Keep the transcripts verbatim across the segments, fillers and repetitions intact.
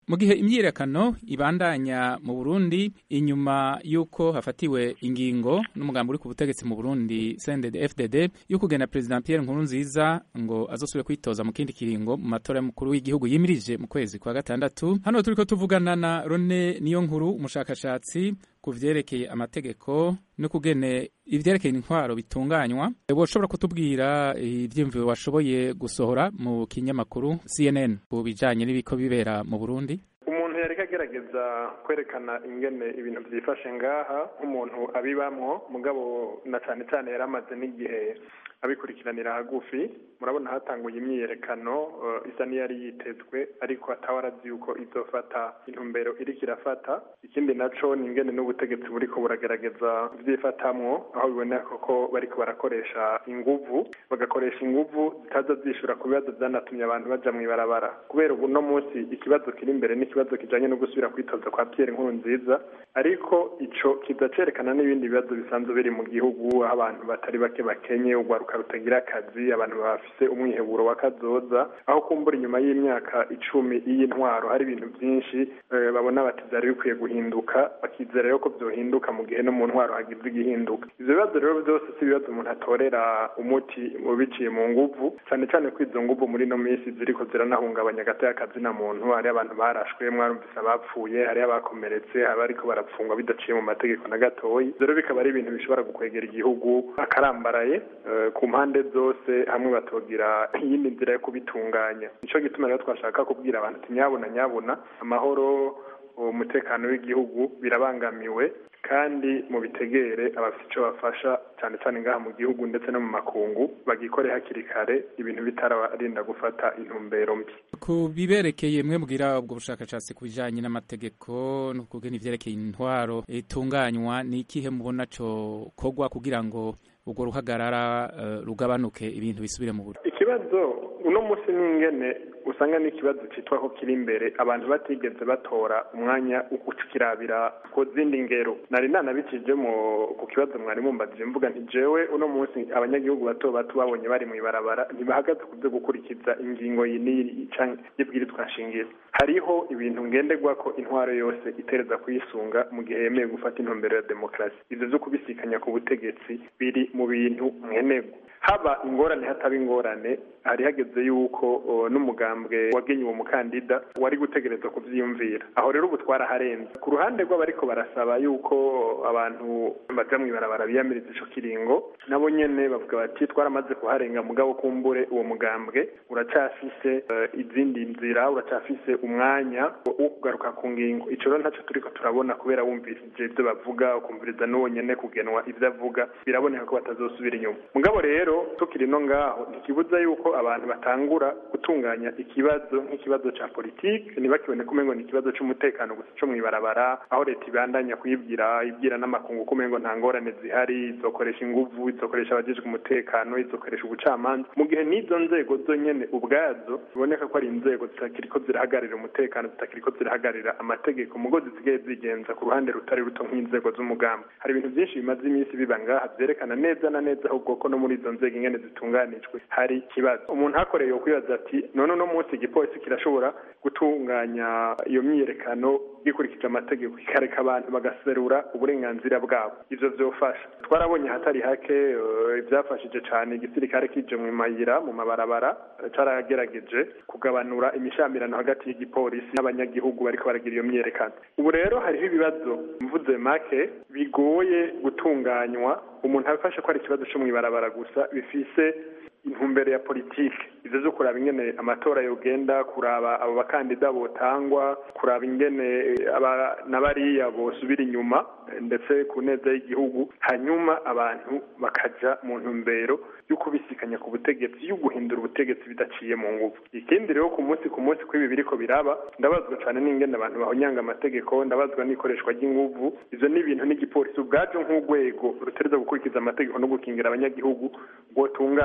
mu gihe imyiyerekano ibandanya mu Burundi inyuma yuko hafatiwe ingingo n'umugambi uri ku butegetsi mu Burundi C N D D F D D yo kugena President Pierre Nkurunziza ngo azosubire kwitoza mu kindi kiringo mu matora y'umukuru w'igihugu yimirije mu kwezi kwa gatandatu. Hano turiko tuvugana na Rone Niyonkuru, umushakashatsi ku vyerekeye amategeko no kugene ivyerekeye intwaro bitunganywa. Woshobora kutubwira ivyiyumviro washoboye gusohora mu kinyamakuru C N N ku bijanye n'ibiko bibera mu Burundi? Umuntu yareka agerageza kwerekana ingene ibintu vyifashe ngaha nk'umuntu abibamwo, mugabo na cane cane yaramaze n'igihe abikurikiranira hagufi. Murabona hatanguye imyiyerekano uh, isa n'iyari yitezwe, ariko atawarazi yuko izofata intumbero iriko irafata. Ikindi naco ni ingene n'ubutegetsi buriko buragerageza vyifatamwo, aho biboneka ko bariko barakoresha inguvu, bagakoresha inguvu zitaza zishura ku bibazo vyanatumye abantu baja mw'ibarabara. Kubera ubu no munsi ikibazo kiri imbere n'ikibazo kijanye no gusubira kwitoza kwa Pierre Nkurunziza, ariko ico kizacerekana n'ibindi bibazo bisanzwe biri mu gihugu, aho abantu batari bake bakenye, ugwaruka rutagira akazi, abantu bafise umwiheburo wa kazoza, aho kumbura inyuma y'imyaka icumi y'intwaro hari ibintu byinshi e, babona bati byari bikwiye guhinduka, bakizera rero ko byohinduka mu gihe no mu ntwaro hagize igihinduka. Ivyo bibazo rero byose si ibibazo umuntu atorera umuti mu biciye mu nguvu, cyane cyane ko izo nguvu muri no minsi ziriko ziranahungabanya gato y'akazi na muntu. Hari abantu barashwe, mwarumvise abapfuye, hari abakomeretse, hari ariko barapfungwa bidaciye mu mategeko na gatoyi. Rero bikaba ari ibintu bishobora gukwegera igihugu akarambaraye e, ku mpande zose, hamwe batogira iyindi nzira yo kubitunganya. Nico gituma rero twashaka kubwira abantu ati nyabona nyabona amahoro, umutekano w'igihugu birabangamiwe, kandi mu bitegere abafite ico bafasha cyane cyane ngaha mu gihugu ndetse no mu makungu bagikore hakiri kare, ibintu bitararinda gufata intumbero mbi. Ku biberekeye mwe mbwira ubwo bushakashatsi ku bijanye n'amategeko no kugena ivyerekeye intwaro itunganywa, ni ikihe mubona co kogwa kugira ngo ubwo ruhagarara uh, rugabanuke ibintu bisubire mu Burundi? Ikibazo uno musi n'ingene usanga n'ikibazo citwa ko kiri imbere, abantu batigeze batora umwanya ukucikirabira ko zindi ngero. Nari nanabicije mu ku kibazo mwari mumbaje mvuga nti jewe uno musi abanyagihugu bato bato babonye bari mu ibarabara ntibahagaze kuvyo gukurikiza ingingo yiniri canke y'ibwirizwa nshingiro. Hariho ibintu ngenderwa ko intwaro yose itereza kuyisunga mu gihe yemeye gufata intumbero ya demokrasi. Ivyo vyo kubisikanya ku butegetsi biri mu bintu mwenego. Haba ingorane hataba ingorane, hari hageze yuko n'umugambwe wagenye uwo mukandida wari gutegereza kuvyiyumvira. Aho rero ubu twaraharenze. Ku ruhande rw'abariko barasaba yuko abantu baja mw'ibarabara biyamiriza ico kiringo, nabo nyene bavuga bati twaramaze kuharenga, mugabo kumbure uwo mugambwe uracafise uh, izindi nzira, uracafise umwanya wo kugaruka ku ngingo. Ico rero ntaco turiko turabona, kubera wumvise ivyo bavuga, ukumviriza n'uwo nyene kugenwa ivyo avuga, biraboneka ko batazosubira inyuma. Mugabo rero tukiri no ngaho ntikibuza yuko abantu batangura gutunganya ikibazo nk'ikibazo ca politike, ntibakibone kumengo ni ikibazo c'umutekano gusa co mw'ibarabara, aho leta ibandanya kuyibwira ibwira n'amakungu kumengo nta ngorane zihari, izokoresha inguvu, izokoresha abajejwe umutekano, izokoresha ubucamanza, mu gihe n'izo nzego zonyene ubwazo biboneka ko ari inzego zitakiriko zirahagarira umutekano, zitakiriko zirahagarira amategeko, mugo zisigaye zigenza ku ruhande rutari ruto nk'inzego z'umugambi. Hari ibintu byinshi bimaze iminsi biba ngaha vyerekana neza na neza ahubwo ko no muri izo nzego ingene zitunganijwe hari ikibazo. Umuntu hakoreye kwibaza ati none no munsi igipolisi kirashobora gutunganya iyo myiyerekano gikurikije amategeko, kikareka abantu bagaserura uburenganzira bwabo. Ivyo vyofasha. Twarabonye hatari hake ivyafashije uh, cane igisirikare kije mu mayira mu mabarabara, caragerageje kugabanura imishamirano hagati y'igipolisi n'abanyagihugu bariko baragira iyo myiyerekano. Ubu rero hariho ibibazo mvuze make bigoye gutunganywa, umuntu afashe ko ari ikibazo cyo mw'ibarabara gusa, bifise intumbero ya politike. Ivyo zo kuraba ingene amatora yogenda, kuraba abo bakandida botangwa, kuraba ingene aba nabariya bosubira inyuma ndetse ku neza y'igihugu, hanyuma abantu bakaja mu ntumbero yo kubisikanya ku butegetsi, yo guhindura ubutegetsi bidaciye mu nguvu. Ikindi rero ku munsi ku munsi kw'ibi biriko biraba, ndabazwa cyane n'ingene abantu bahonyanga amategeko, ndabazwa n'ikoreshwa ry'inguvu. Ivyo ni ibintu n'igipolisi ubwajo nk'urwego rutereza gukurikiza amategeko no gukingira abanyagihugu bwotunganya.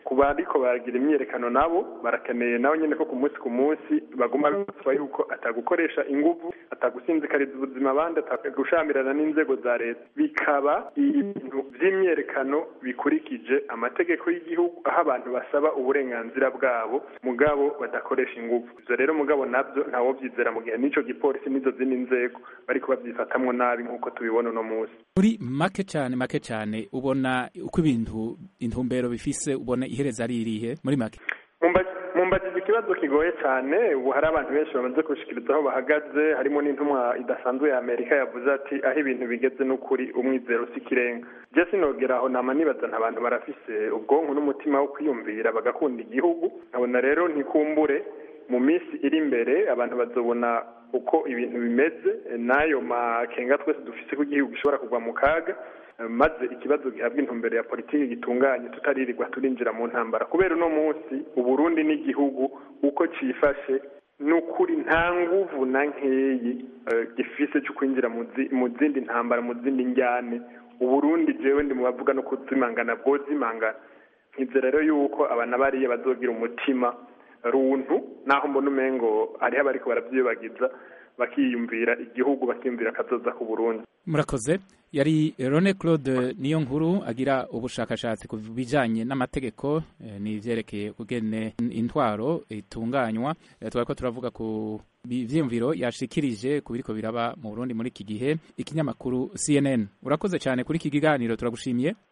kuba ariko baragira imyerekano nabo barakeneye nabo nyene ko ku munsi ku munsi baguma bivuga yuko atagukoresha inguvu atagusinzikariza ubuzima abandi atagushamirana n'inzego za leta bikaba ibintu vy'imyerekano bikurikije amategeko y'igihugu aho abantu basaba uburenganzira bwabo mugabo badakoresha inguvu ivyo rero mugabo navyo ntawo vyizera mu gihe n'ico gipolisi n'izo zindi nzego bariko bavyifatamwo nabi nk'uko tubibona uno munsi. Muri make cyane make cyane ubona uko ibintu intumbero bifise ubona ihereza ari irihe muri make? Mumbagize ikibazo kigoye cyane ubu hari abantu benshi bamaze gushikiriza aho bahagaze harimo n'intumwa idasanzwe ya Amerika yavuze ati aho ibintu bigeze n'ukuri umwizero si kirenga. Je sinogera aho nama nibaza abantu barafise ubwonko n'umutima wo kwiyumvira bagakunda igihugu nkabona rero ntikumbure mu minsi iri imbere abantu bazobona uko ibintu bimeze nayo makenga twese dufise ko igihugu gishobora kugwa mu kaga maze ikibazo gihabwa intumbero ya politiki gitunganye tutaririrwa turinjira mu ntambara kubera uno munsi Uburundi n'igihugu uko cifashe n'ukuri nta nguvu na nkeyi gifise cyo kwinjira mu zindi ntambara mu zindi njyane Uburundi jewe ndi mu bavuga no kuzimangana bwozimangana nkizera rero yuko abana bariye bazogira umutima runtu naho mbona umengo ariho abariko baravyibagiza bakiyumvira igihugu bakiyumvira kazoza ku Burundi. Murakoze. Yari Rone Claude Niyonkuru agira ubushakashatsi ku bijanye n'amategeko eh, n'ivyerekeye kugene intwaro itunganywa eh, twariko turavuga ku vyiyumviro yashikirije ku biriko biraba mu Burundi muri iki gihe ikinyamakuru C N N. Urakoze cyane kuri iki kiganiro turagushimiye.